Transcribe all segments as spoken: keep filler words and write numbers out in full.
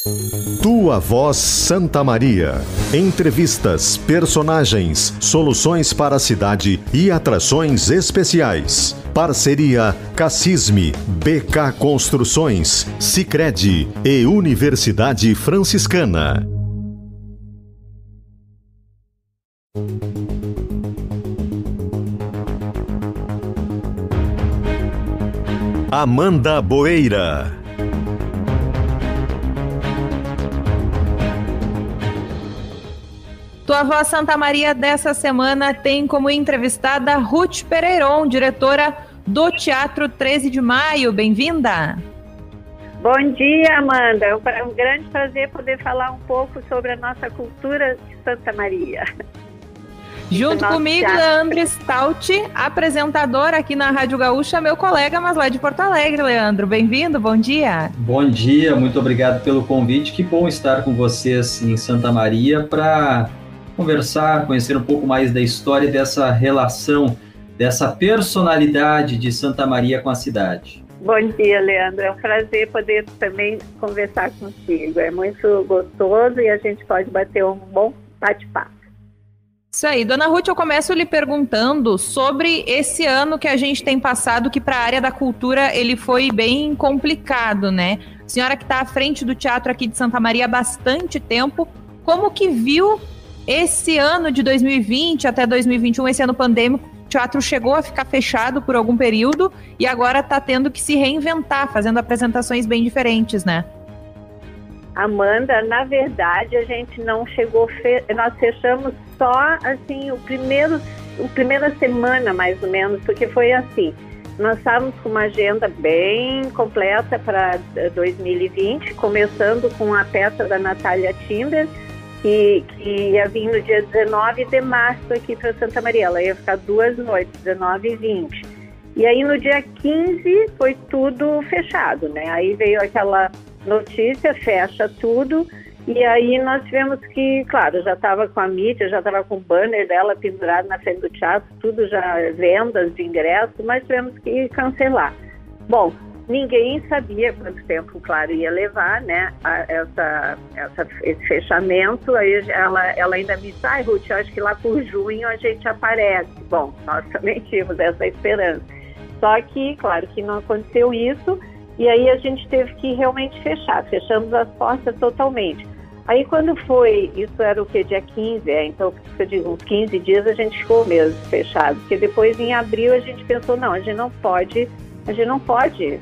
Tua Voz Santa Maria. Entrevistas, personagens, soluções para a cidade e atrações especiais. Parceria Cassisme, B K Construções, Sicredi e Universidade Franciscana. Amanda Boeira. Tua Voz Santa Maria dessa semana tem como entrevistada Ruth Pereiron, diretora do Teatro treze de maio. Bem-vinda! Bom dia, Amanda. É um grande prazer poder falar um pouco sobre a nossa cultura de Santa Maria. Junto comigo, teatro. Leandro Stout, apresentador aqui na Rádio Gaúcha, meu colega, mas lá de Porto Alegre. Leandro, bem-vindo, bom dia. Bom dia, muito obrigado pelo convite. Que bom estar com vocês em Santa Maria para conversar, conhecer um pouco mais da história dessa relação, dessa personalidade de Santa Maria com a cidade. Bom dia, Leandro. É um prazer poder também conversar contigo. É muito gostoso e a gente pode bater um bom bate-papo. Isso aí. Dona Ruth, eu começo lhe perguntando sobre esse ano que a gente tem passado, que para a área da cultura ele foi bem complicado, né? A senhora que está à frente do teatro aqui de Santa Maria há bastante tempo, como que viu esse ano de dois mil e vinte até dois mil e vinte e um, esse ano pandêmico? O teatro chegou a ficar fechado por algum período e agora está tendo que se reinventar, fazendo apresentações bem diferentes, né? Amanda, na verdade, a gente não chegou, fe... nós fechamos só, assim, o primeiro, a primeira semana, mais ou menos, porque foi assim, nós estávamos com uma agenda bem completa para dois mil e vinte, começando com a peça da Natália Timber, que, que ia vir no dia dezenove de março aqui para Santa Maria. Ela ia ficar duas noites, dezenove e vinte. E aí no dia quinze foi tudo fechado, né? Aí veio aquela notícia, fecha tudo, e aí nós tivemos que, claro, já estava com a mídia, já estava com o banner dela pendurado na frente do teatro, tudo já, vendas de ingressos, mas tivemos que cancelar. Bom, ninguém sabia quanto tempo, claro, ia levar, né, a, essa, essa, esse fechamento. Aí ela, ela ainda me disse, ai, Ruth, eu acho que lá por junho a gente aparece. Bom, nós também tínhamos essa esperança. Só que, claro, que não aconteceu isso, e aí a gente teve que realmente fechar, fechamos as portas totalmente. Aí quando foi, isso era o que, dia quinze, é, então eu digo, uns quinze dias a gente ficou mesmo fechado, porque depois em abril a gente pensou, não, a gente não pode, a gente não pode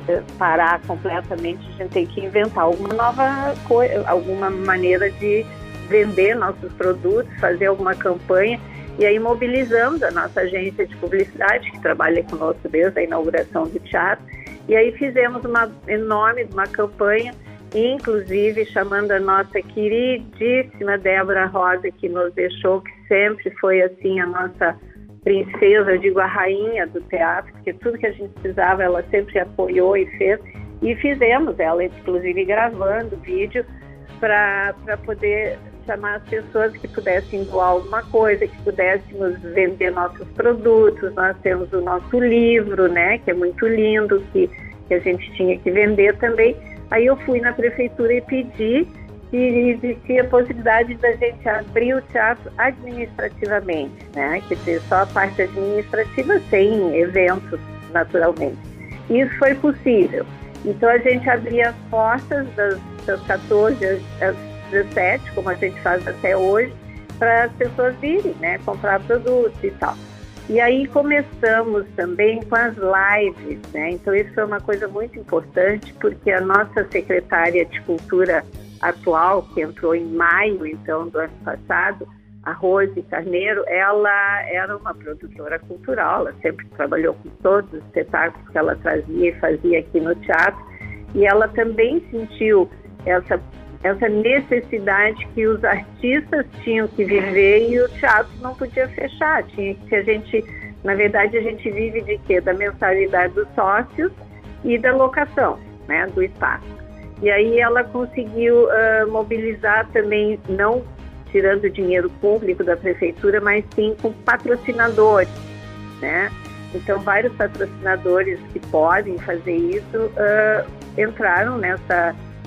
parar completamente, a gente tem que inventar alguma nova coisa, alguma maneira de vender nossos produtos, fazer alguma campanha. E aí mobilizamos a nossa agência de publicidade, que trabalha conosco desde a inauguração do teatro, e aí fizemos uma enorme uma campanha, inclusive chamando a nossa queridíssima Débora Rosa, que nos deixou, que sempre foi assim a nossa princesa, eu digo a rainha do teatro, porque tudo que a gente precisava ela sempre apoiou e fez, e fizemos, ela inclusive gravando vídeo para poder chamar as pessoas que pudessem doar alguma coisa, que pudéssemos vender nossos produtos. Nós temos o nosso livro, né, que é muito lindo, que, que a gente tinha que vender também. Aí eu fui na prefeitura e pedi se existia a possibilidade da gente abrir o teatro administrativamente, né, quer dizer, só a parte administrativa sem eventos, naturalmente. Isso foi possível. Então a gente abria as portas das, das quatorze às dezessete, como a gente faz até hoje, para as pessoas virem, né, comprar produtos e tal. E aí começamos também com as lives, né, então isso foi uma coisa muito importante, porque a nossa secretária de Cultura atual, que entrou em maio, então, do ano passado, a Rose Carneiro, ela era uma produtora cultural, ela sempre trabalhou com todos os espetáculos que ela trazia e fazia aqui no teatro, e ela também sentiu essa essa necessidade que os artistas tinham que viver e o teatro não podia fechar. Tinha que a gente, na verdade, a gente vive de quê? Da mensalidade dos sócios e da locação, né, do espaço. E aí ela conseguiu uh, mobilizar também, não tirando dinheiro público da prefeitura, mas sim com patrocinadores, né? Então, vários patrocinadores que podem fazer isso uh, entraram nessa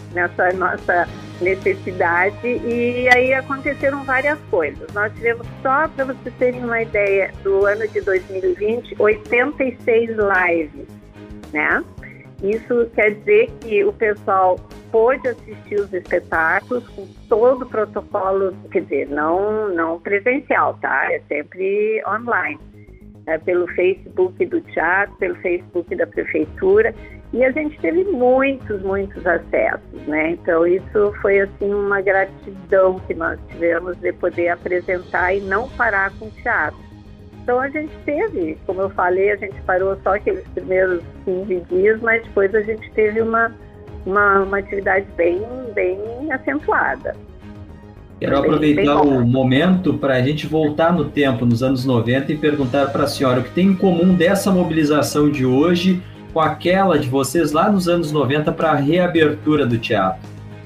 nessa nossa necessidade, e aí aconteceram várias coisas. Nós tivemos, só para vocês terem uma ideia, do ano de dois mil e vinte, oitenta e seis lives, né? Isso quer dizer que o pessoal pôde assistir os espetáculos com todo o protocolo, quer dizer, não, não presencial, tá? É sempre online. É pelo Facebook do teatro, pelo Facebook da prefeitura, e a gente teve muitos, muitos acessos, né? Então isso foi assim uma gratidão que nós tivemos de poder apresentar e não parar com o teatro. Então a gente teve, como eu falei, a gente parou só aqueles primeiros quinze dias, mas depois a gente teve uma, uma, uma atividade bem, bem acentuada. Quero aproveitar o momento para a gente voltar no tempo, nos anos noventa, e perguntar para a senhora o que tem em comum dessa mobilização de hoje com aquela de vocês lá nos anos noventa para a reabertura do teatro.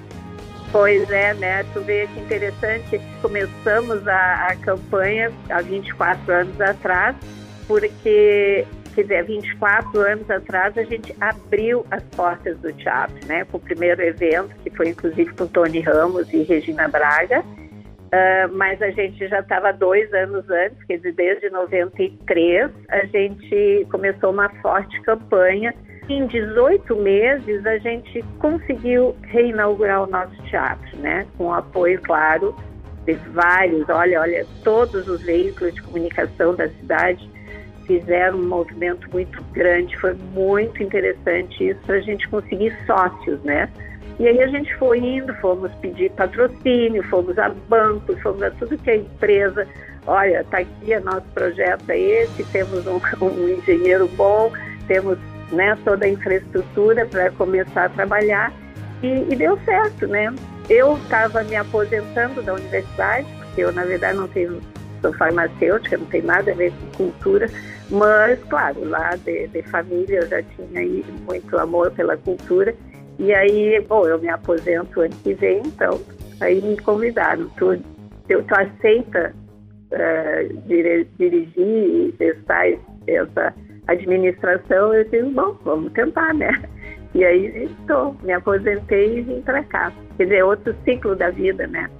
Pois é, né? Tu vê que interessante, começamos a, a campanha há vinte e quatro anos atrás, porque, quer dizer, há vinte e quatro anos atrás a gente abriu as portas do teatro, né? Com o primeiro evento, que foi inclusive com Tony Ramos e Regina Braga, uh, mas a gente já estava dois anos antes, quer dizer, desde noventa e três, a gente começou uma forte campanha. Em dezoito meses, a gente conseguiu reinaugurar o nosso teatro, né? Com o apoio, claro, de vários, olha, olha, todos os veículos de comunicação da cidade fizeram um movimento muito grande, foi muito interessante isso, para a gente conseguir sócios, né? E aí a gente foi indo, fomos pedir patrocínio, fomos a bancos, fomos a tudo que é empresa. Olha, está aqui, o nosso projeto é esse, temos um, um engenheiro bom, temos, né, toda a infraestrutura para começar a trabalhar, e, e deu certo, né? Eu estava me aposentando da universidade, porque eu, na verdade, não tenho, sou farmacêutica, não tem nada a ver com cultura, mas, claro, lá de, de família eu já tinha aí muito amor pela cultura, e aí, bom, eu me aposento ano que vem, então, aí me convidaram, tu, tu, tu aceita uh, dire, dirigir e testar essa administração? Eu disse, bom, vamos tentar, né? E aí estou, me aposentei e vim para cá. Quer dizer, outro ciclo da vida, né?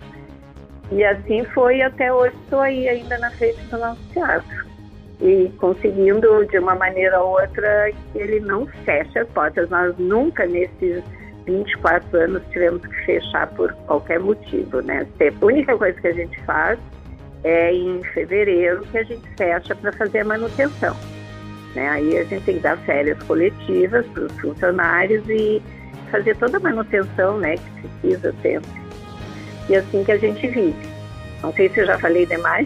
E assim foi até hoje, estou aí ainda na frente do nosso teatro. E conseguindo, de uma maneira ou outra, que ele não feche as portas. Nós nunca, nesses vinte e quatro anos, tivemos que fechar por qualquer motivo, né? A única coisa que a gente faz é em fevereiro que a gente fecha para fazer a manutenção. Né? Aí a gente tem que dar férias coletivas para os funcionários e fazer toda a manutenção, né, que precisa sempre. E assim que a gente vive. Não sei se eu já falei demais.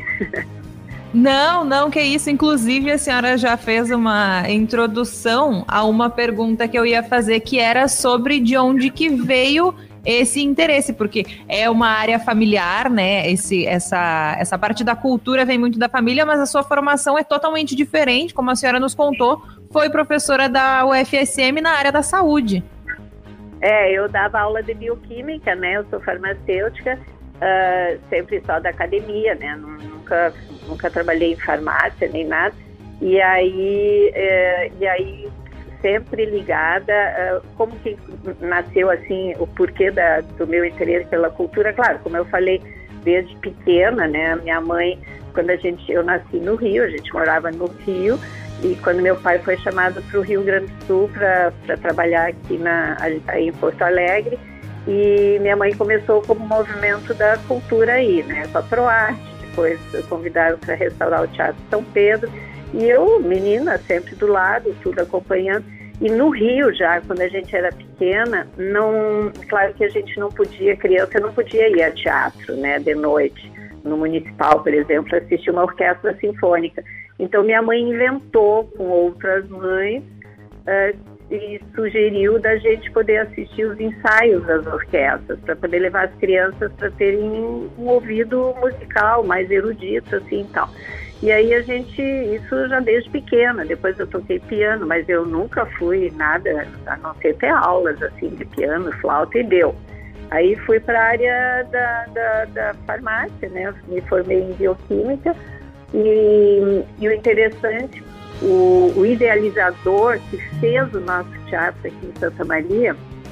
Não, não, que isso. Inclusive, a senhora já fez uma introdução a uma pergunta que eu ia fazer, que era sobre de onde que veio esse interesse, porque é uma área familiar, né? Esse, essa, essa parte da cultura vem muito da família, mas a sua formação é totalmente diferente, como a senhora nos contou, foi professora da U F S M na área da saúde. É, eu dava aula de bioquímica, né? Eu sou farmacêutica, uh, sempre só da academia, né? Nunca, nunca trabalhei em farmácia nem nada. E aí, uh, e aí sempre ligada, uh, como que nasceu assim o porquê da, do meu interesse pela cultura? Claro, como eu falei, desde pequena, né? Minha mãe, quando a gente, eu nasci no Rio, a gente morava no Rio, e quando meu pai foi chamado para o Rio Grande do Sul para trabalhar aqui na, aí em Porto Alegre, e minha mãe começou como movimento da cultura aí, né? Com a ProArte, depois convidaram para restaurar o Teatro São Pedro, e eu, menina, sempre do lado, tudo acompanhando. E no Rio já, quando a gente era pequena, não, claro que a gente não podia, criança não podia ir a teatro, né, de noite. No Municipal, por exemplo, assistir uma orquestra sinfônica. Então minha mãe inventou com outras mães uh, e sugeriu da gente poder assistir os ensaios das orquestras, para poder levar as crianças para terem um ouvido musical mais erudito, assim e tal. E aí a gente, isso já desde pequena, depois eu toquei piano, mas eu nunca fui nada, a não ser ter aulas assim de piano, flauta, e deu. Aí fui para a área da, da, da farmácia, né? Me formei em bioquímica, e, e o interessante, o, o idealizador que fez o nosso teatro aqui em Santa Maria,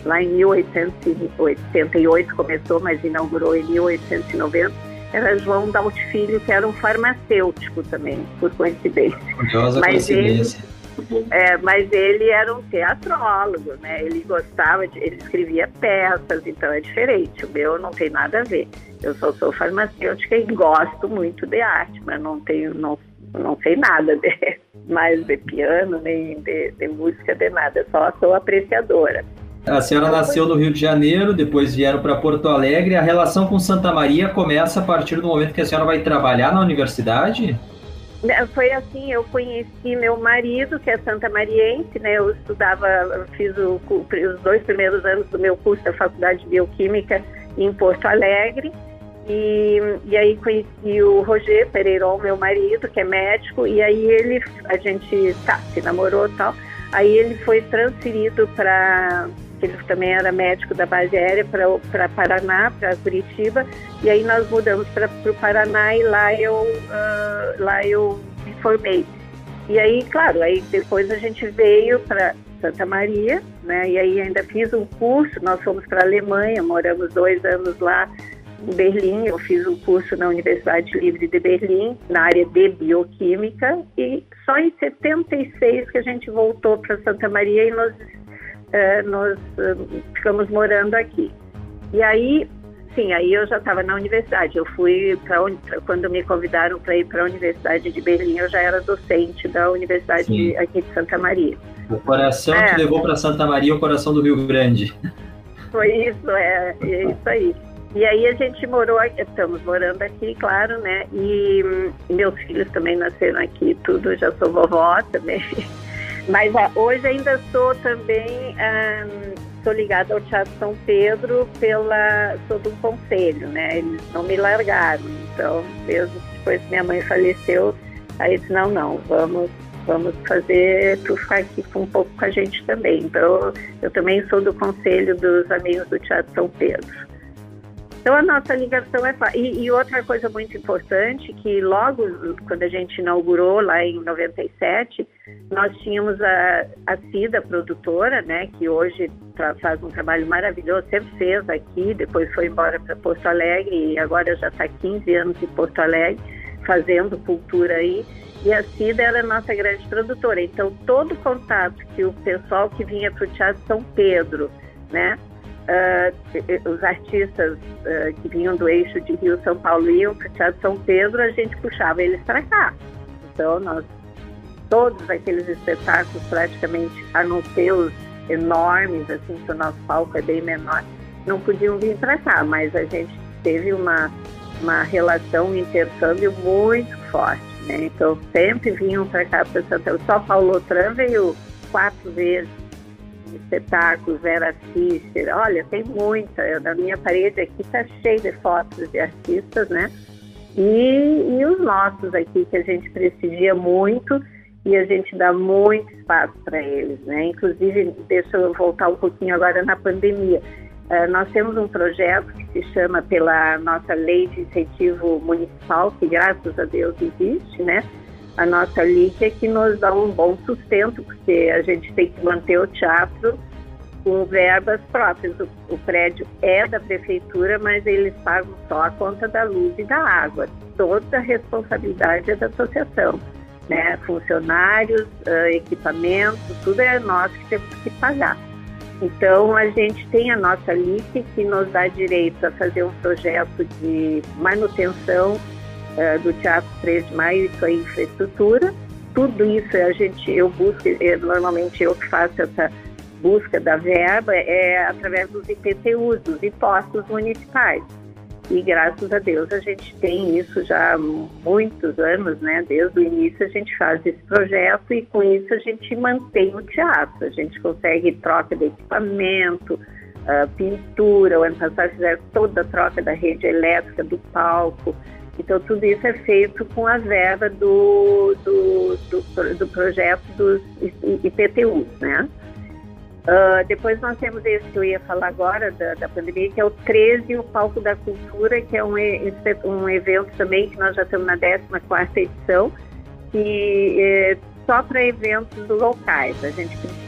lá em mil oitocentos e oitenta e oito começou, mas inaugurou em mil oitocentos e noventa, era João Daut Filho, que era um farmacêutico também, por coincidência. Curiosa mas coincidência. Ele, é, mas ele era um teatrólogo, né? Ele gostava, de, ele escrevia peças, então é diferente. O meu não tem nada a ver. Eu só sou farmacêutica e gosto muito de arte, mas não tenho, não, não sei nada de, mais de piano, nem de, de música, de nada. Só sou apreciadora. A senhora nasceu no Rio de Janeiro, depois vieram para Porto Alegre. A relação com Santa Maria começa a partir do momento que a senhora vai trabalhar na universidade? Foi assim, eu conheci meu marido, que é santamariense, né? Eu estudava, fiz o, os dois primeiros anos do meu curso da Faculdade de Bioquímica em Porto Alegre. E, e aí conheci o Roger Pereirão, meu marido, que é médico, e aí ele, a gente tá, se namorou e tal. Aí ele foi transferido para, ele também era médico da base aérea, para Paraná, para Curitiba, e aí nós mudamos para o Paraná e lá eu, uh, lá eu me formei. E aí, claro, aí depois a gente veio para Santa Maria, né, e aí ainda fiz um curso, nós fomos para a Alemanha, moramos dois anos lá em Berlim, eu fiz um curso na Universidade Livre de Berlim, na área de Bioquímica, e só em setenta e seis que a gente voltou para Santa Maria e nós, uh, nós uh, ficamos morando aqui. E aí, sim, aí eu já estava na universidade, eu fui para quando me convidaram para ir para a Universidade de Berlim, eu já era docente da Universidade de, aqui de Santa Maria. O coração é. Te levou para Santa Maria, o coração do Rio Grande. Foi isso, é, é isso aí. E aí a gente morou, estamos morando aqui, claro, né? E hum, meus filhos também nasceram aqui, tudo, já sou vovó também. Mas ah, hoje ainda sou também, hum, sou ligada ao Teatro São Pedro pela, sou do conselho, né? Eles não me largaram, então, mesmo depois que minha mãe faleceu, aí disse, não, não, vamos, vamos fazer, tu ficar aqui um pouco com a gente também. Então, eu também sou do conselho dos amigos do Teatro São Pedro. Então, a nossa ligação é... E, e outra coisa muito importante, que logo quando a gente inaugurou, lá em noventa e sete, nós tínhamos a, a Cida, produtora, né, que hoje tra- faz um trabalho maravilhoso, sempre fez aqui, depois foi embora para Porto Alegre, e agora já está quinze anos em Porto Alegre, fazendo cultura aí. E a Cida era a nossa grande produtora. Então, todo o contato que o pessoal que vinha para o Teatro São Pedro, né, Uh, os artistas uh, que vinham do eixo de Rio São Paulo iam para o Teatro São Pedro, a gente puxava eles para cá. Então, nós, todos aqueles espetáculos, praticamente, a não ser os enormes, assim, que o nosso palco é bem menor, não podiam vir para cá, mas a gente teve uma, uma relação, um intercâmbio muito forte, né? Então, sempre vinham para cá, para Santa Só Paulo Otran veio quatro vezes. Espetáculos, Vera Fischer, olha, tem muita, na minha parede aqui está cheia de fotos de artistas, né? E, e os nossos aqui, que a gente prestigia muito e a gente dá muito espaço para eles, né? Inclusive, deixa eu voltar um pouquinho agora na pandemia. Uh, nós temos um projeto que se chama, pela nossa lei de incentivo municipal, que graças a Deus existe, né? A nossa L I C, que nos dá um bom sustento, porque a gente tem que manter o teatro com verbas próprias. O, o prédio é da prefeitura, mas eles pagam só a conta da luz e da água. Toda a responsabilidade é da associação, né? Funcionários, uh, equipamentos, tudo é nós que temos que pagar. Então, a gente tem a nossa L I C, que nos dá direito a fazer um projeto de manutenção Uh, do Teatro três de Maio, isso é infraestrutura. Tudo isso a gente, eu busco, é, normalmente eu que faço essa busca da verba, é através dos I P T Us, dos impostos municipais. E graças a Deus a gente tem isso já há muitos anos, né? Desde o início a gente faz esse projeto e com isso a gente mantém o teatro. A gente consegue troca de equipamento, uh, pintura, o ano passado fizeram toda a troca da rede elétrica, do palco. Então, tudo isso é feito com a verba do, do, do, do projeto dos I P T Us, né? Uh, depois nós temos esse que eu ia falar agora, da, da pandemia, que é o treze, o Palco da Cultura, que é um, um evento também que nós já estamos na décima quarta edição, que é só para eventos locais. A gente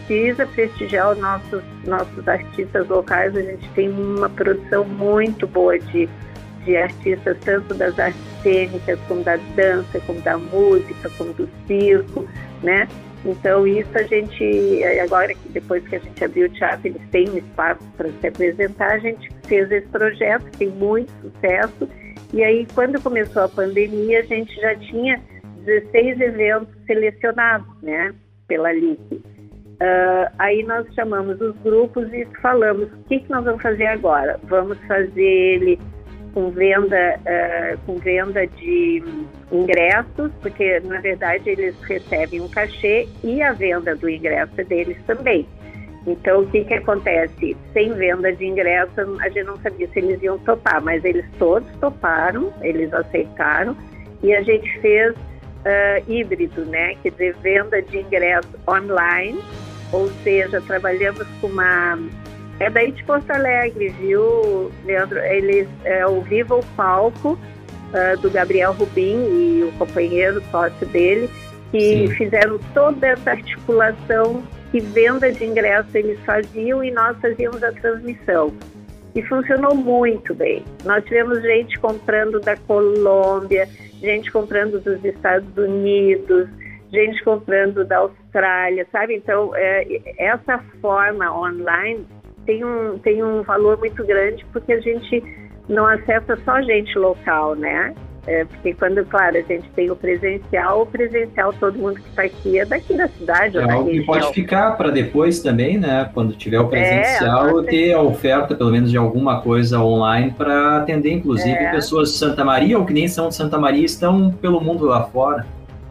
precisa prestigiar os nossos, nossos artistas locais. A gente tem uma produção muito boa de, de artistas, tanto das artes cênicas, como da dança, como da música, como do circo, né? Então isso a gente, agora que depois que a gente abriu o teatro, eles têm um espaço para se apresentar, a gente fez esse projeto, tem muito sucesso, e aí quando começou a pandemia, a gente já tinha dezesseis eventos selecionados, né, pela L I C. Uh, aí nós chamamos os grupos e falamos, o que, que nós vamos fazer agora? Vamos fazer ele com venda, uh, com venda de ingressos, porque na verdade eles recebem um cachê e a venda do ingresso é deles também. Então o que que acontece? Sem venda de ingresso a gente não sabia se eles iam topar, mas eles todos toparam, eles aceitaram, e a gente fez uh, híbrido, né? Quer dizer, venda de ingresso online, ou seja, trabalhamos com uma... É daí de Porto Alegre, viu, Leandro? Eles, é o Viva o Palco, uh, do Gabriel Rubim e o companheiro sócio dele, que Sim. fizeram toda essa articulação, que venda de ingresso eles faziam e nós fazíamos a transmissão. E funcionou muito bem. Nós tivemos gente comprando da Colômbia, gente comprando dos Estados Unidos, gente comprando da Austrália, sabe? Então, é, essa forma online tem um, tem um valor muito grande, porque a gente não acessa só gente local, né? É, porque quando, claro, a gente tem o presencial, o presencial, todo mundo que está aqui é daqui da cidade. É algo que pode ficar para depois também, né? Quando tiver o presencial, é, ter a oferta, pelo menos, de alguma coisa online para atender, inclusive, é. pessoas de Santa Maria ou que nem são de Santa Maria, estão pelo mundo lá fora.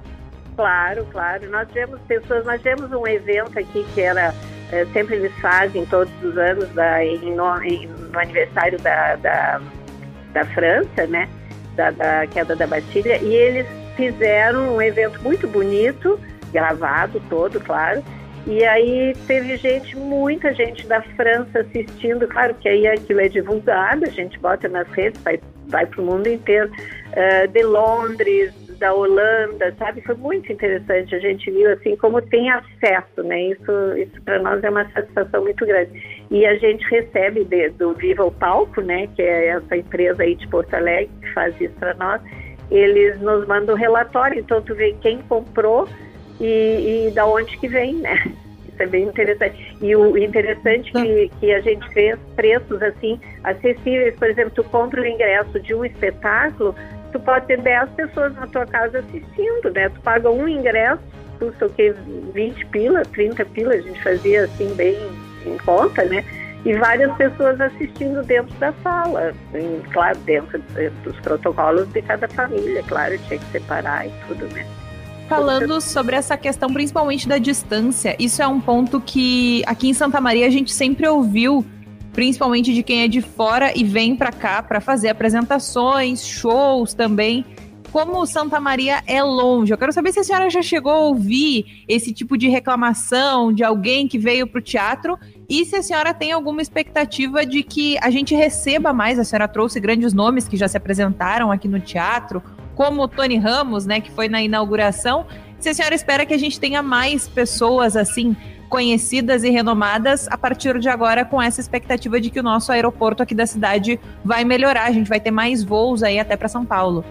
Claro, claro. Nós tivemos pessoas, nós tivemos um evento aqui que era... sempre eles fazem todos os anos da, em, no, em, no aniversário da, da, da França, né, da, da queda da Bastilha, e eles fizeram um evento muito bonito, gravado todo, claro, e aí teve gente, muita gente da França assistindo, claro que aí aquilo é divulgado, a gente bota nas redes, vai, vai para o mundo inteiro, uh, de Londres, da Holanda, sabe? Foi muito interessante, a gente viu assim como tem acesso, né? Isso, isso para nós é uma satisfação muito grande. E a gente recebe de, do Viva o Palco, né? Que é essa empresa aí de Porto Alegre que faz isso para nós. Eles nos mandam relatório, então tu vê quem comprou e, e da onde que vem, né? Isso é bem interessante. E o interessante que, que a gente fez preços assim acessíveis, por exemplo, tu compra o ingresso de um espetáculo, tu pode ter dez pessoas na tua casa assistindo, né? Tu paga um ingresso, custa o quê? vinte pila, trinta pila, a gente fazia assim bem em conta, né? E várias pessoas assistindo dentro da sala, em, claro, dentro dos protocolos de cada família, claro, tinha que separar e tudo, né? Falando sobre essa questão principalmente da distância, isso é um ponto que aqui em Santa Maria a gente sempre ouviu, principalmente de quem é de fora e vem para cá para fazer apresentações, shows também. Como Santa Maria é longe, eu quero saber se a senhora já chegou a ouvir esse tipo de reclamação de alguém que veio para o teatro e se a senhora tem alguma expectativa de que a gente receba mais. A senhora trouxe grandes nomes que já se apresentaram aqui no teatro, como o Tony Ramos, né, que foi na inauguração. Se a senhora espera que a gente tenha mais pessoas assim conhecidas e renomadas a partir de agora, com essa expectativa de que o nosso aeroporto aqui da cidade vai melhorar, a gente vai ter mais voos aí até para São Paulo.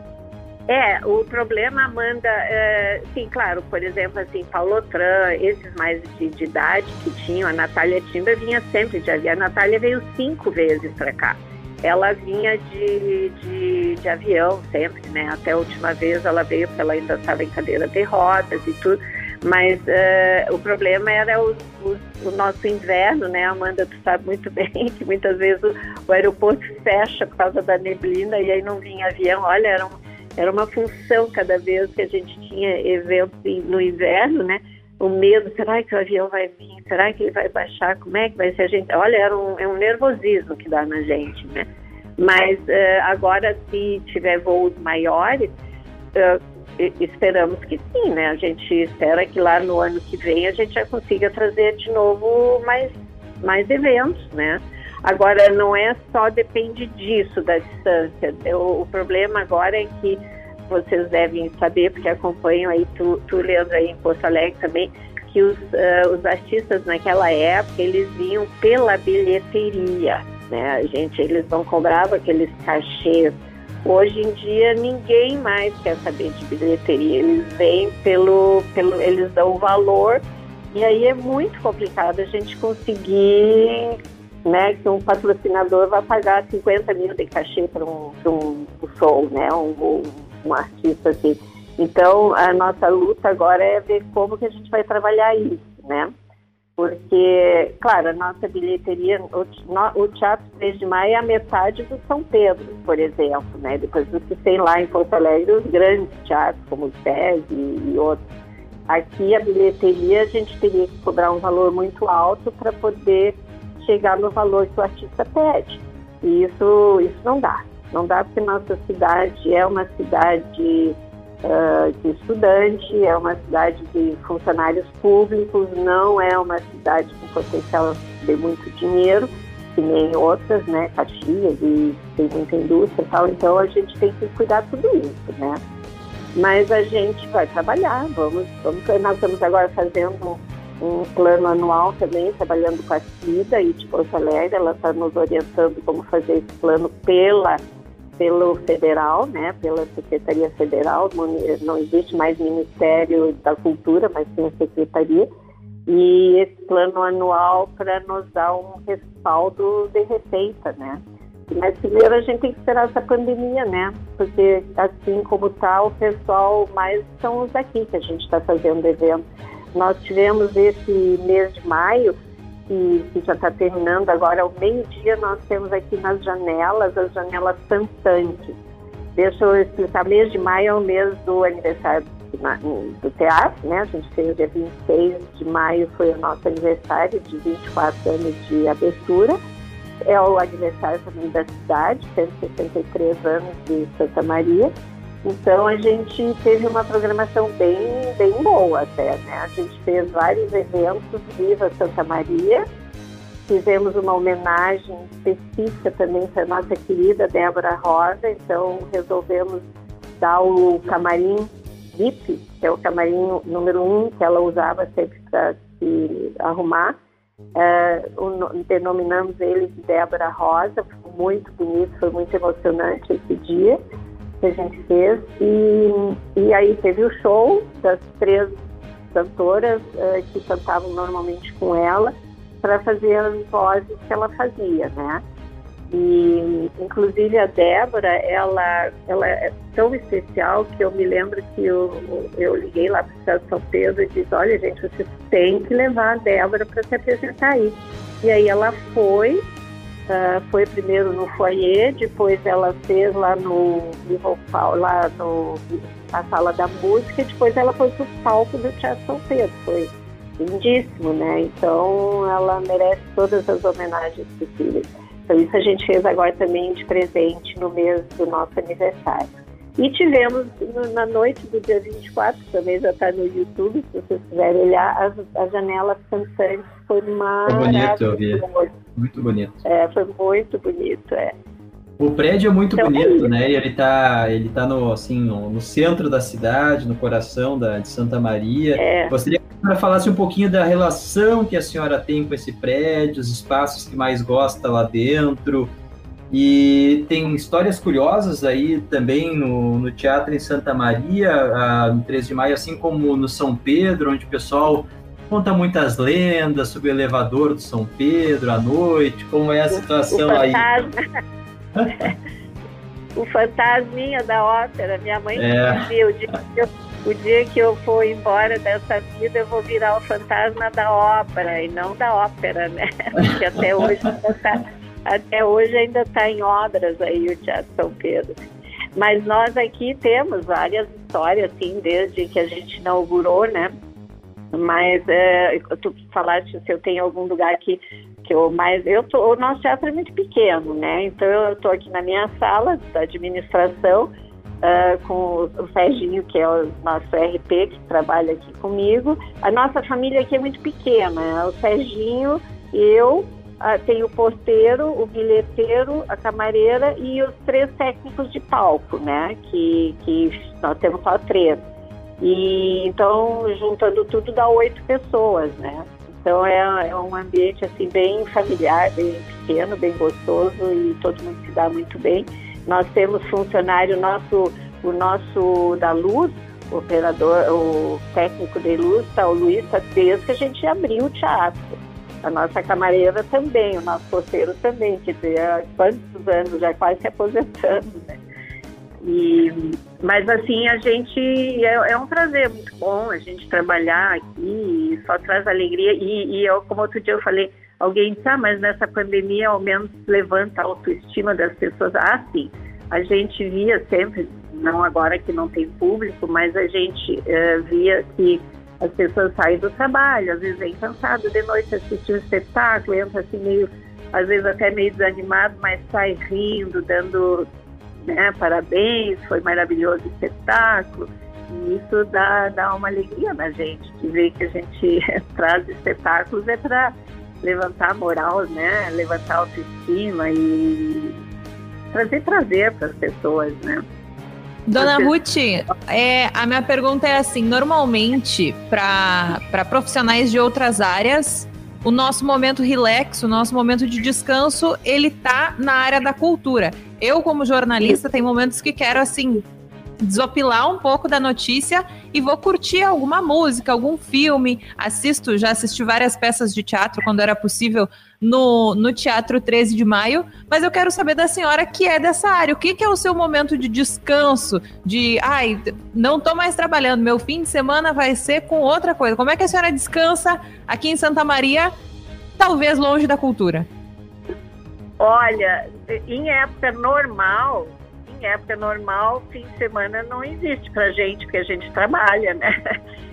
É, o problema, Amanda, é, sim, claro, por exemplo, assim, Paulo Tran, esses mais de, de idade que tinham, a Natália Timber vinha sempre de avião, a Natália veio cinco vezes para cá. Ela vinha de, de, de avião sempre, né? Até a última vez ela veio porque ela ainda estava em cadeira de rodas e tudo. Mas uh, o problema era o, o, o nosso inverno, né, Amanda? Tu sabe muito bem que muitas vezes o, o aeroporto fecha por causa da neblina e aí não vinha avião. Olha, era, um, era uma função cada vez que a gente tinha eventos no inverno, né? O medo, será que o avião vai vir? Será que ele vai baixar? Como é que vai ser a gente? Olha, era um, é um nervosismo que dá na gente, né? Mas uh, agora, se tiver voos maiores, uh, esperamos que sim, né? A gente espera que lá no ano que vem a gente já consiga trazer de novo mais, mais eventos, né? Agora, não é só, depende disso, da distância. O, o problema agora é que vocês devem saber, porque acompanham aí, tu, tu Leandro, aí em Porto Alegre também, que os, uh, os artistas naquela época, eles vinham pela bilheteria, né? A gente, eles não cobravam aqueles cachês. Hoje em dia, ninguém mais quer saber de bilheteria. Eles vêm pelo, pelo... Eles dão o valor, e aí é muito complicado a gente conseguir, né, que um patrocinador vai pagar cinquenta mil de cachê para um, um, um show, né? Um, um, um artista assim. Então, a nossa luta agora é ver como que a gente vai trabalhar isso, né? Porque, claro, a nossa bilheteria, o, o Teatro três de Maio é a metade do São Pedro, por exemplo, né? Depois você tem lá em Porto Alegre os grandes teatros, como o SESI e, e outros. Aqui, a bilheteria, a gente teria que cobrar um valor muito alto para poder chegar no valor que o artista pede. E isso, isso não dá. Não dá porque nossa cidade é uma cidade uh, de estudante, é uma cidade de funcionários públicos, não é uma cidade com potencial de muito dinheiro, que nem outras, né, Caxias, e tem muita indústria e tal, então a gente tem que cuidar de tudo isso, né? Mas a gente vai trabalhar, vamos, vamos, nós estamos agora fazendo um plano anual também, trabalhando com a CIDA e de Porto Alegre, ela está nos orientando como fazer esse plano pela, pelo federal, né, pela Secretaria Federal, não existe mais Ministério da Cultura, mas tem a Secretaria, e esse plano anual para nos dar um respaldo de receita, né. Mas primeiro a gente tem que esperar essa pandemia, né? Porque assim como está, o pessoal mais são os daqui que a gente está fazendo evento. Nós tivemos esse mês de maio, que, que já está terminando agora, ao meio-dia, nós temos aqui nas janelas, as janelas dançantes. Deixa eu explicar, mês de maio é o mês do aniversário do teatro, né? A gente fez o dia vinte e seis de maio, foi o nosso aniversário de vinte e quatro anos de abertura. É o aniversário também da cidade, cento e sessenta e três anos de Santa Maria. Então, a gente teve uma programação bem, bem boa até, né? A gente fez vários eventos, Viva Santa Maria. Fizemos uma homenagem específica também para a nossa querida Débora Rosa. Então, resolvemos dar o camarim V I P, que é o camarim número um, que ela usava sempre para se arrumar. Uh, o, denominamos ele de Débora Rosa. Foi muito bonito, foi muito emocionante esse dia que a gente fez, e, e aí teve o show das três cantoras uh, que cantavam normalmente com ela para fazer as vozes que ela fazia, né? E inclusive a Débora, ela, ela é tão especial que eu me lembro que eu, eu liguei lá para o Estado de São Pedro e disse: olha, gente, vocês têm que levar a Débora para se apresentar aí. E aí ela foi, uh, foi primeiro no foyer, depois ela fez lá no lá no, na sala da música, e depois ela foi para o palco do Teatro São Pedro. Foi lindíssimo, né? Então ela merece todas as homenagens possíveis. Então isso a gente fez agora também de presente no mês do nosso aniversário. E tivemos no, na noite do dia vinte e quatro, que também já está no YouTube, se vocês quiserem olhar, as, as janelas dançantes. Foi maravilhoso. Foi bonito, eu vi. Muito bonito. É, foi muito bonito, é. O prédio é muito então, bonito, é né? Ele está ele tá no, assim, no, no centro da cidade, no coração da, de Santa Maria. É. Gostaria que a senhora falasse um pouquinho da relação que a senhora tem com esse prédio, os espaços que mais gosta lá dentro. E tem histórias curiosas aí também no, no teatro em Santa Maria, a, no três de maio, assim como no São Pedro, onde o pessoal conta muitas lendas sobre o elevador do São Pedro à noite. Como é a situação o, o aí? O fantasminha da ópera. Minha mãe é. dizia, o dia, que eu, o dia que eu for embora dessa vida, eu vou virar o fantasma da ópera e não da ópera, né? Porque até hoje ainda está até hoje ainda está em obras aí o Teatro São Pedro. Mas nós aqui temos várias histórias, assim, desde que a gente inaugurou, né? Mas é, tu falaste se eu tenho algum lugar aqui que eu mais... Eu tô, o nosso teatro é muito pequeno, né? Então eu estou aqui na minha sala da administração uh, com o Serginho, que é o nosso R P, que trabalha aqui comigo. A nossa família aqui é muito pequena. O Serginho, eu... Uh, tem o porteiro, o bilheteiro, a camareira e os três técnicos de palco, né? Que, que nós temos só três. E então, juntando tudo, dá oito pessoas, né? Então é, é um ambiente assim bem familiar, bem pequeno, bem gostoso e todo mundo se dá muito bem. Nós temos funcionário nosso, o nosso da luz, o operador, o técnico de luz, tá, o Luiz, tá, desde que a gente abriu o teatro. A nossa camareira também, o nosso porteiro também, que tem há quantos anos, já quase se aposentando, né? E, mas assim, a gente, é, é um prazer muito bom a gente trabalhar aqui, só traz alegria. E, e eu, como outro dia eu falei, alguém disse, ah, mas nessa pandemia ao menos levanta a autoestima das pessoas. Ah, sim, a gente via sempre, não agora que não tem público, mas a gente uh, via que as pessoas saem do trabalho, às vezes vem cansado de noite assistir um espetáculo, entra assim meio, às vezes até meio desanimado, mas sai rindo, dando, né, parabéns, foi maravilhoso o espetáculo. E isso dá, dá uma alegria na gente, que ver que a gente traz espetáculos é para levantar a moral, né, levantar a autoestima e trazer prazer para as pessoas, né. Dona Ruth, é, a minha pergunta é assim, normalmente para profissionais de outras áreas, o nosso momento relax, o nosso momento de descanso, ele tá na área da cultura. Eu, como jornalista, tem momentos que quero, assim, desopilar um pouco da notícia e vou curtir alguma música, algum filme. Assisto, já assisti várias peças de teatro quando era possível no, no Teatro treze de maio, mas eu quero saber da senhora que é dessa área. O que, que é o seu momento de descanso? De, ai, não tô mais trabalhando, meu fim de semana vai ser com outra coisa. Como é que a senhora descansa aqui em Santa Maria, talvez longe da cultura? Olha, em época normal, em época normal, fim de semana não existe pra gente, porque a gente trabalha, né?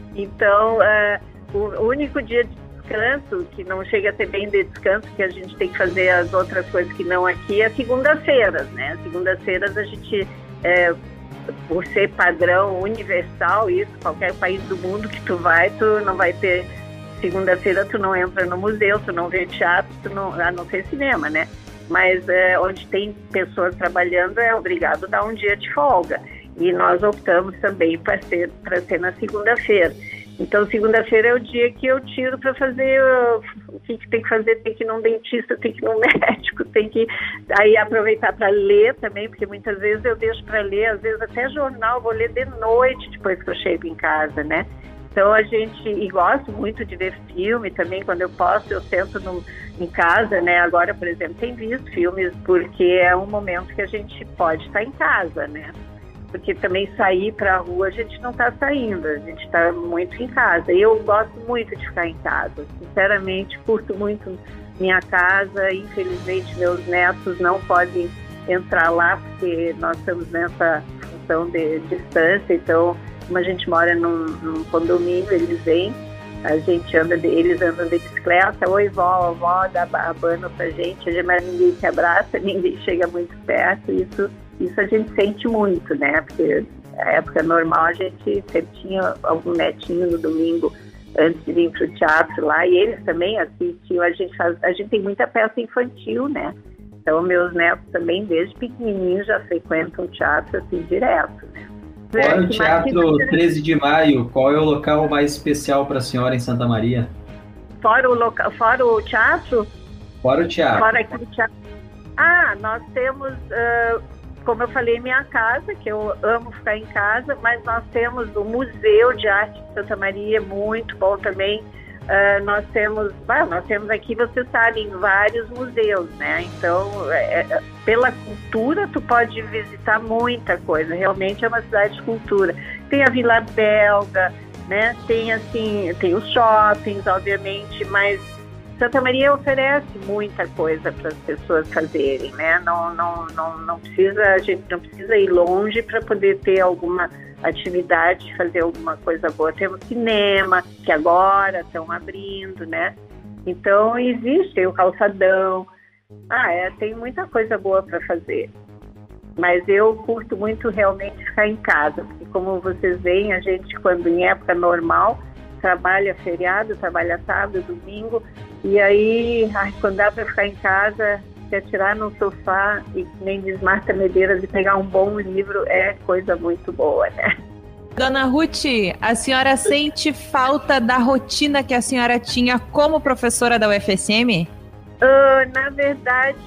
Então, uh, o único dia de descanso, que não chega a ser bem de descanso, que a gente tem que fazer as outras coisas que não aqui, é segunda-feiras, né? Segunda-feiras a gente, é, por ser padrão universal, isso, qualquer país do mundo que tu vai, tu não vai ter, segunda-feira tu não entra no museu, tu não vê teatro, tu não, a não ser cinema, né? Mas é, onde tem pessoas trabalhando é obrigado a dar um dia de folga. E nós optamos também para ser, para ser na segunda-feira. Então, segunda-feira é o dia que eu tiro para fazer uh, o que, que tem que fazer. Tem que ir num dentista, tem que ir num médico, tem que aí aproveitar para ler também, porque muitas vezes eu deixo para ler, às vezes até jornal, vou ler de noite depois que eu chego em casa, né? Então a gente, e gosto muito de ver filme também, quando eu posso, eu sento no, em casa, né? Agora, por exemplo, tem visto filmes porque é um momento que a gente pode estar em casa, né? Porque também sair para a rua a gente não está saindo, a gente está muito em casa. E eu gosto muito de ficar em casa, sinceramente, curto muito minha casa. Infelizmente, meus netos não podem entrar lá porque nós estamos nessa função de distância, então como a gente mora num, num condomínio, eles vêm, a gente anda, de, eles andam de bicicleta, oi vó, vó, dá abano pra gente, mas ninguém se abraça, ninguém chega muito perto, isso, isso a gente sente muito, né, porque na época normal a gente sempre tinha algum netinho no domingo antes de vir pro teatro lá, e eles também assistiam, a gente, faz, a gente tem muita peça infantil, né, então meus netos também desde pequenininhos já frequentam o teatro assim direto, né. Fora o Teatro treze de maio, qual é o local mais especial para a senhora em Santa Maria? Fora o, loca... Fora o teatro? Fora o teatro. Fora aqui o teatro. Ah, nós temos, uh, como eu falei, minha casa, que eu amo ficar em casa, mas nós temos o Museu de Arte de Santa Maria, muito bom também. Uh, nós temos, bah, nós temos aqui, você sabe, em vários museus, né? Então, é, é, pela cultura, tu pode visitar muita coisa. Realmente é uma cidade de cultura. Tem a Vila Belga, né? Tem assim, tem os shoppings, obviamente, mas Santa Maria oferece muita coisa para as pessoas fazerem, né? Não, não, não, não precisa, a gente não precisa ir longe para poder ter alguma atividade, fazer alguma coisa boa. Temos cinema, que agora estão abrindo, né? Então, existe o calçadão. Ah, é, tem muita coisa boa para fazer. Mas eu curto muito realmente ficar em casa, porque como vocês veem, a gente, quando em época normal, trabalha feriado, trabalha sábado, domingo, e aí, ai, quando dá para ficar em casa, se atirar no sofá e nem diz Marta Medeiros e pegar um bom livro é coisa muito boa, né? Dona Ruth, a senhora sente falta da rotina que a senhora tinha como professora da U F S M? Uh, na verdade,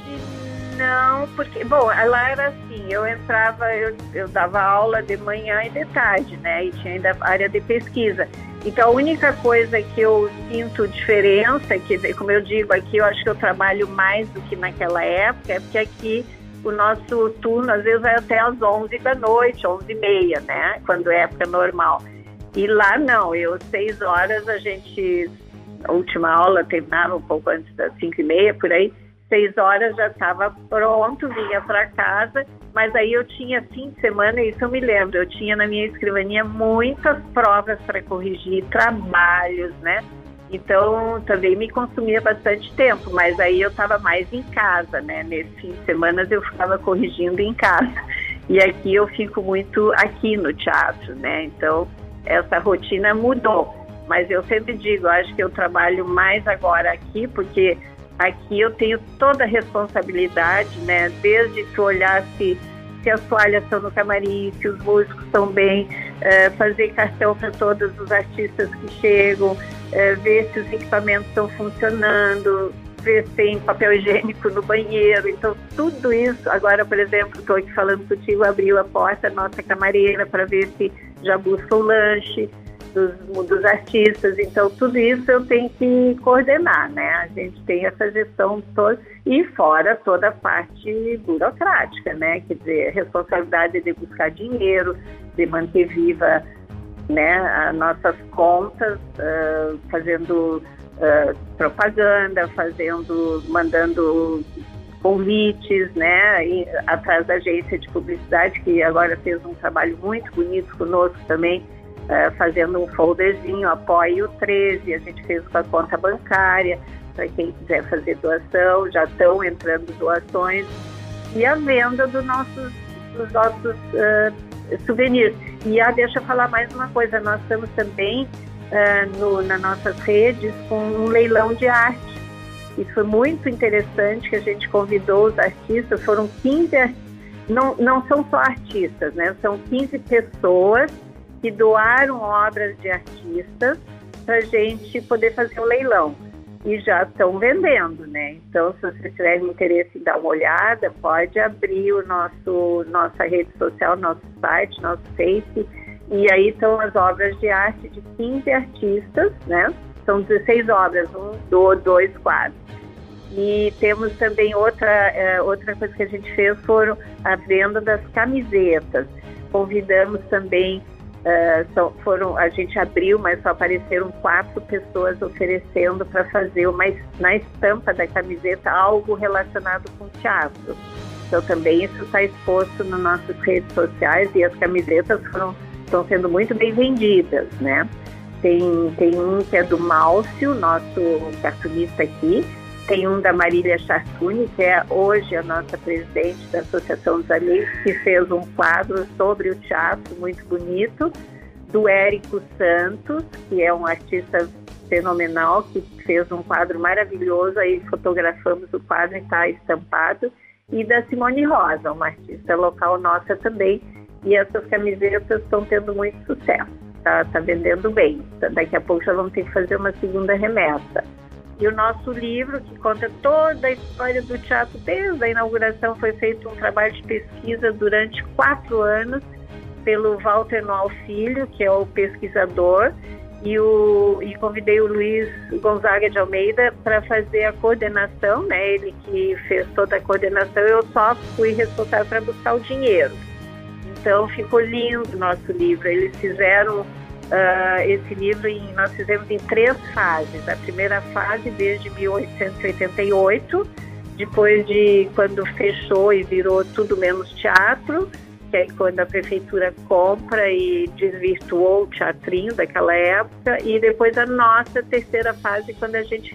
não, porque, bom, lá era assim, eu entrava, eu, eu dava aula de manhã e de tarde, né, e tinha ainda a área de pesquisa. Então, a única coisa que eu sinto diferença, que, como eu digo, aqui eu acho que eu trabalho mais do que naquela época, é porque aqui o nosso turno, às vezes, vai até às onze da noite, onze e meia, né, quando é época normal. E lá, não, eu, seis horas, a gente, a última aula terminava um pouco antes das cinco e meia, por aí, seis horas já estava pronto, vinha para casa, mas aí eu tinha fim de semana, isso eu me lembro, eu tinha na minha escrivaninha muitas provas para corrigir, trabalhos, né? Então também me consumia bastante tempo, mas aí eu estava mais em casa, né? Nesse fim de semana eu ficava corrigindo em casa. E aqui eu fico muito aqui no teatro, né? Então essa rotina mudou. Mas eu sempre digo, acho que eu trabalho mais agora aqui, porque aqui eu tenho toda a responsabilidade, né? Desde que olhar se, se as toalhas estão no camarim, se os músicos estão bem, é, fazer cartão para todos os artistas que chegam, é, ver se os equipamentos estão funcionando, ver se tem papel higiênico no banheiro. Então, tudo isso. Agora, por exemplo, estou aqui falando contigo, abriu a porta, nossa camareira, para ver se já busca o lanche Dos, dos artistas, então tudo isso eu tenho que coordenar, né? A gente tem essa gestão toda e fora toda a parte burocrática, né? Quer dizer, a responsabilidade de buscar dinheiro, de manter viva, né, as nossas contas, uh, fazendo uh, propaganda, fazendo, mandando convites, né? E, atrás da agência de publicidade, que agora fez um trabalho muito bonito conosco também, Uh, fazendo um folderzinho, apoio treze, a gente fez com a conta bancária, para quem quiser fazer doação, já estão entrando doações, e a venda do nossos, dos nossos uh, souvenirs. E ah, deixa eu falar mais uma coisa, nós estamos também uh, no, nas nossas redes com um leilão de arte. Isso foi muito interessante, que a gente convidou os artistas, foram quinze, não, não são só artistas, né? São quinze pessoas que doaram obras de artistas para a gente poder fazer o leilão. E já estão vendendo, né? Então, se vocês tiverem interesse em dar uma olhada, pode abrir o nosso, nossa rede social, nosso site, nosso Face, e aí estão as obras de arte de quinze artistas, né? São dezesseis obras, um, dois quadros. E temos também outra, é, outra coisa que a gente fez, foram a venda das camisetas. Convidamos também Uh, só foram, a gente abriu, mas só apareceram quatro pessoas oferecendo para fazer uma, na estampa da camiseta algo relacionado com teatro. Então também isso está exposto nas nossas redes sociais e as camisetas foram, estão sendo muito bem vendidas, né? Tem, tem um que é do Málcio, nosso cartunista aqui, tem um da Marília Chartuni, que é hoje a nossa presidente da Associação dos Amigos, que fez um quadro sobre o teatro muito bonito, do Érico Santos, que é um artista fenomenal, que fez um quadro maravilhoso, aí fotografamos o quadro e está estampado, e da Simone Rosa, uma artista local nossa também, e essas camisetas estão tendo muito sucesso, tá, tá vendendo bem, daqui a pouco já vamos ter que fazer uma segunda remessa. E o nosso livro, que conta toda a história do teatro, desde a inauguração, foi feito um trabalho de pesquisa durante quatro anos pelo Walter Noal Filho, que é o pesquisador, e, o, e convidei o Luiz Gonzaga de Almeida para fazer a coordenação, né? Ele que fez toda a coordenação, eu só fui responsável para buscar o dinheiro. Então ficou lindo o nosso livro, eles fizeram... Uh, esse livro em, nós fizemos em três fases. A primeira fase desde mil oitocentos e oitenta e oito, depois de quando fechou e virou tudo menos teatro, que é quando a prefeitura compra e desvirtuou o teatrinho daquela época, e depois a nossa terceira fase, quando a gente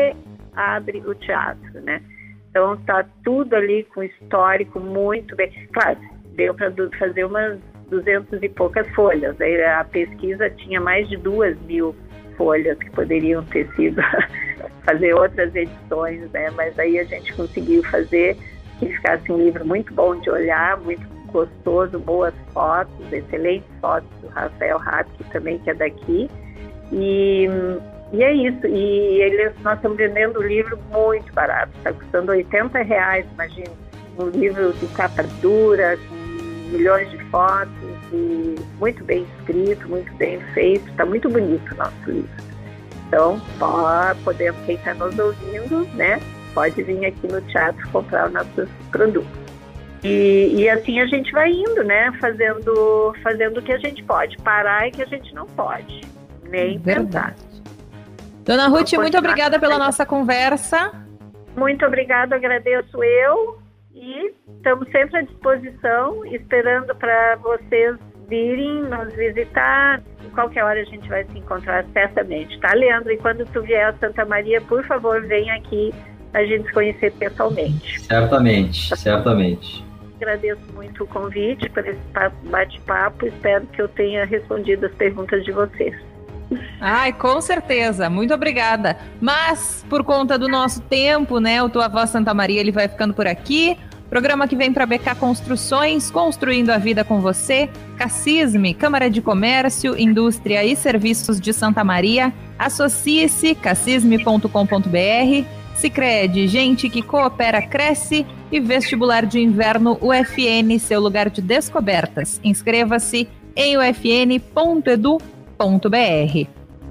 reabre o teatro, né? Então está tudo ali com histórico muito bem. Claro, deu para fazer umas duzentas e poucas folhas. A pesquisa tinha mais de duas mil folhas que poderiam ter sido fazer outras edições, né? Mas aí a gente conseguiu fazer que ficasse um livro muito bom de olhar, muito gostoso, boas fotos, excelentes fotos do Rafael Rapke também, que é daqui. E, e é isso. E eles, nós estamos vendendo o livro muito barato, está custando oitenta reais, imagina, um livro de capa dura, com milhões de fotos, e muito bem escrito, muito bem feito, está muito bonito o nosso livro. Então, pode, podemos, quem está nos ouvindo, né, pode vir aqui no teatro comprar os nossos produtos. E, e assim a gente vai indo, né, fazendo, fazendo o que a gente pode. Parar é que a gente não pode, nem pensar. Dona Ruth, muito obrigada pela nossa conversa. Muito obrigada, agradeço eu. E estamos sempre à disposição, esperando para vocês virem nos visitar. Em qualquer hora a gente vai se encontrar certamente, tá, Leandro? E quando tu vier a Santa Maria, por favor, vem aqui a gente se conhecer pessoalmente. Certamente, certamente. Agradeço muito o convite para esse bate-papo. Espero que eu tenha respondido as perguntas de vocês. Ai, com certeza. Muito obrigada. Mas, por conta do nosso tempo, né, o Tua Voz Santa Maria, ele vai ficando por aqui. Programa que vem para B K Construções, construindo a vida com você. Cassisme, Câmara de Comércio, Indústria e Serviços de Santa Maria. Associe-se, cassisme ponto com ponto b r. Sicredi, gente que coopera, cresce. E Vestibular de Inverno U F N, seu lugar de descobertas. Inscreva-se em u f n ponto e d u ponto b r.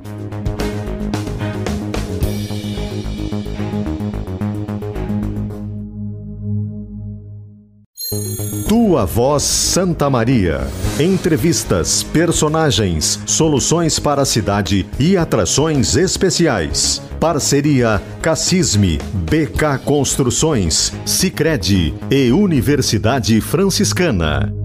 Tua Voz Santa Maria. Entrevistas, personagens, soluções para a cidade e atrações especiais. Parceria Cassisme, B K Construções, Sicredi e Universidade Franciscana.